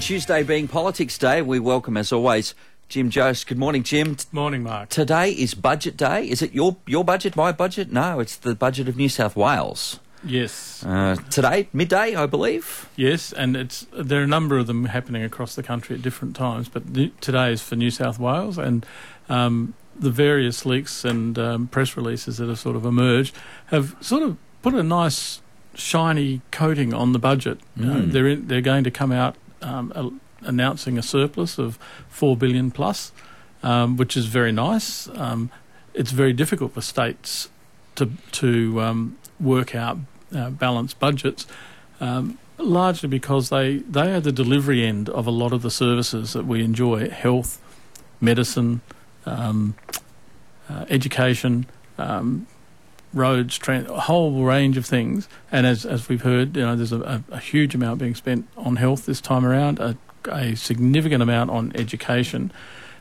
Tuesday being Politics Day, we welcome, as always, Jim Jost. Good morning, Jim. Morning, Mark. Today is Budget Day. Is it your budget, my budget? No, it's the budget of New South Wales. Yes. Today, midday, I believe? Yes, and there are a number of them happening across the country at different times, but today is for New South Wales, and the various leaks and press releases that have sort of emerged have sort of put a nice shiny coating on the budget. They're going to come out announcing a surplus of $4 billion plus, which is very nice. It's very difficult for states to work out balanced budgets, largely because they are the delivery end of a lot of the services that we enjoy: health, medicine, education, roads, a whole range of things. And as we've heard, there's a huge amount being spent on health this time around, a significant amount on education.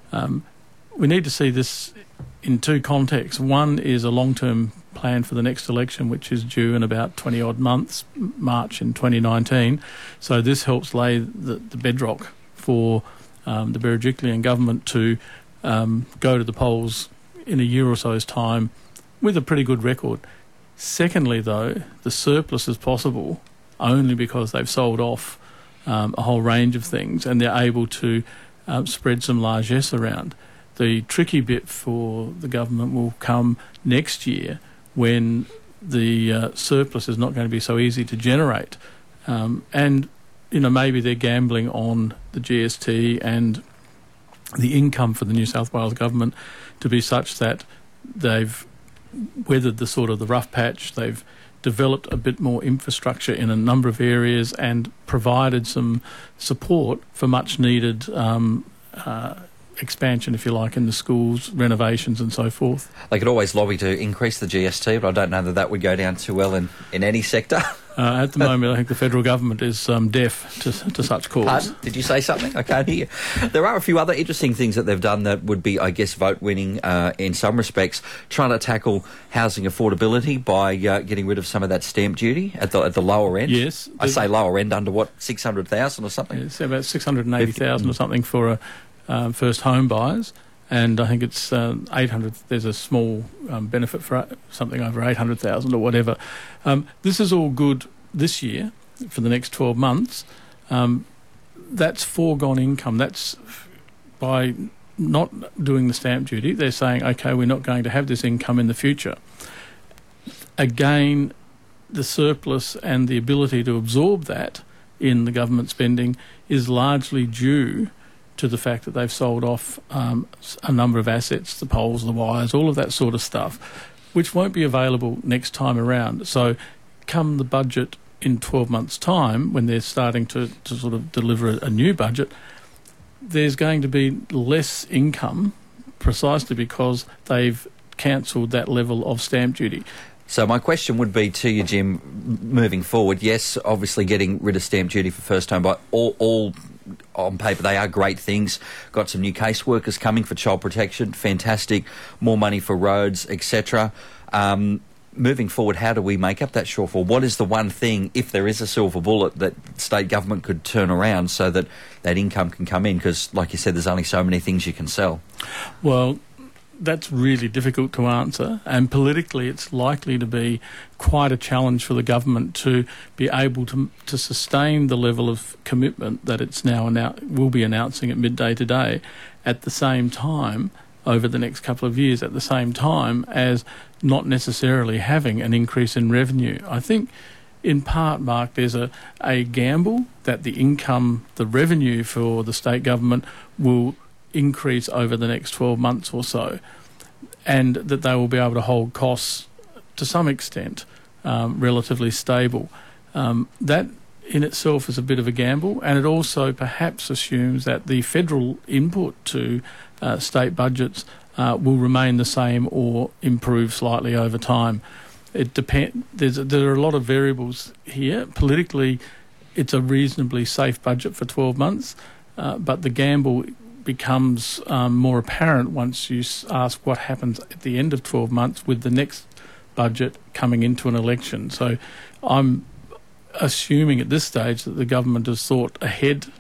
We need to see this in two contexts. One is a long-term plan for the next election, which is due in about 20-odd months, March in 2019. So this helps lay the bedrock for the Berejiklian government to go to the polls in a year or so's time with a pretty good record. Secondly, though, the surplus is possible only because they've sold off a whole range of things and they're able to spread some largesse around. The tricky bit for the government will come next year when the surplus is not going to be so easy to generate. And maybe they're gambling on the GST and the income for the New South Wales government to be such that they've weathered the rough patch. They've developed a bit more infrastructure in a number of areas and provided some support for much needed expansion, if you like, in the schools, renovations and so forth. They could always lobby to increase the GST, but I don't know that would go down too well in any sector. At the moment, I think the federal government is deaf to such calls. Pardon? Did you say something? I can't hear you. There are a few other interesting things that they've done that would be, I guess, vote-winning in some respects, trying to tackle housing affordability by getting rid of some of that stamp duty at the lower end. Yes. I say lower end, under what, 600,000 or something? It's about 680,000 or something for first home buyers. And I think it's 800. There's a small benefit for something over 800,000 or whatever. This is all good this year for the next 12 months. That's foregone income. That's by not doing the stamp duty. They're saying, okay, we're not going to have this income in the future. Again, the surplus and the ability to absorb that in the government spending is largely due to the fact that they've sold off a number of assets, the poles, the wires, all of that sort of stuff, which won't be available next time around. So come the budget in 12 months' time, when they're starting to sort of deliver a new budget, there's going to be less income precisely because they've cancelled that level of stamp duty. So my question would be to you, Jim, moving forward, yes, obviously getting rid of stamp duty for first home, but all on paper they are great things. Got some new caseworkers coming for child protection, fantastic, more money for roads, etc. Moving forward, how do we make up that shortfall? What is the one thing, if there is a silver bullet, that state government could turn around so that that income can come in? Because, like you said, there's only so many things you can sell. Well, that's really difficult to answer, and politically it's likely to be quite a challenge for the government to be able to sustain the level of commitment that it's will be announcing at midday today, at the same time, over the next couple of years, at the same time as not necessarily having an increase in revenue. I think in part, Mark, there's a gamble that the income, the revenue for the state government will increase over the next 12 months or so, and that they will be able to hold costs to some extent relatively stable. That in itself is a bit of a gamble, and it also perhaps assumes that the federal input to state budgets will remain the same or improve slightly over time. It there are a lot of variables here. Politically, it's a reasonably safe budget for 12 months, but the gamble becomes more apparent once you ask what happens at the end of 12 months with the next budget coming into an election. So I'm assuming at this stage that the government has thought ahead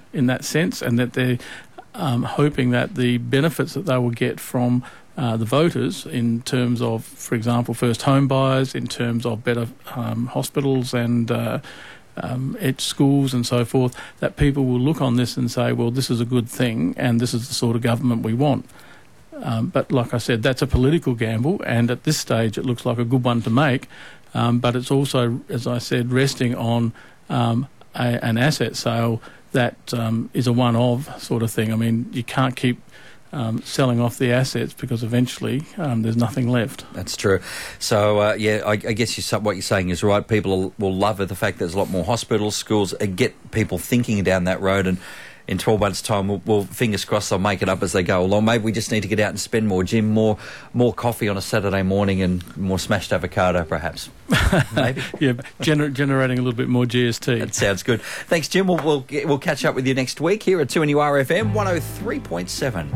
in that sense, and that they're hoping that the benefits that they will get from the voters in terms of, for example, first home buyers, in terms of better hospitals and schools and so forth, that people will look on this and say, well, this is a good thing and this is the sort of government we want. But like I said, that's a political gamble, and at this stage it looks like a good one to make, but it's also, as I said, resting on an asset sale that is a one-of sort of thing. I mean, you can't keep selling off the assets because eventually there's nothing left. That's true. So, I guess what you're saying is right. People will love it, the fact that there's a lot more hospitals, schools, get people thinking down that road, and in 12 months' time, we'll fingers crossed they'll make it up as they go along. Maybe we just need to get out and spend more, Jim, more coffee on a Saturday morning and more smashed avocado, perhaps. Maybe. Yeah, generating a little bit more GST. That sounds good. Thanks, Jim. We'll catch up with you next week here at 2NURFM 103.7.